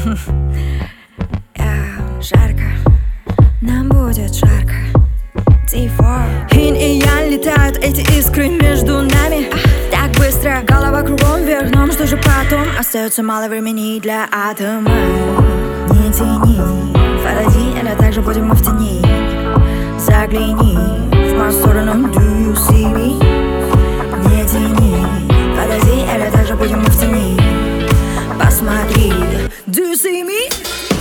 Жарко, нам будет жарко. Инь и янь, летают эти искры между нами. Так быстро, голова кругом вверх. Но что же потом? Остается мало времени для атома. Не тяни, подойди, или так же будем мы в тени. Загляни в мою сторону, do you see me? Не тяни, подойди, или так же будем мы в тени. Посмотри, do you see me?